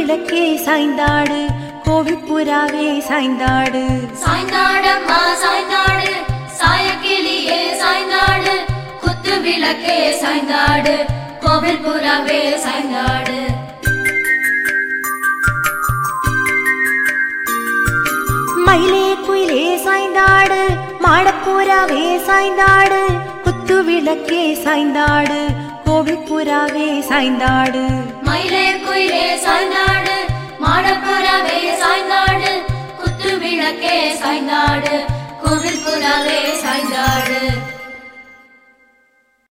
விளக்கே சாய்ந்தாடு கோவில் புறாவே சாய்ந்தாடு சாய்ந்தாடம்மா சாய்ந்தாடு சாயக்கிளியே சாய்ந்தாடு குத்து விளக்கே சாய்ந்தாடு கோவில் புறாவே சாய்ந்தாடு மயிலே குயிலே சாய்ந்தாடு மாடப்புறாவே சாய்ந்தாடு குத்து விளக்கே சாய்ந்தாடு கோவில் புறாவே சாய்ந்தாடு மயிலே குயிலே சாய்ந்தாடு மாடப்புறாவே சாய்ந்தாடு குத்து விளக்கே சாய்ந்தாடு கோவில் புறாவே சாய்ந்தாடு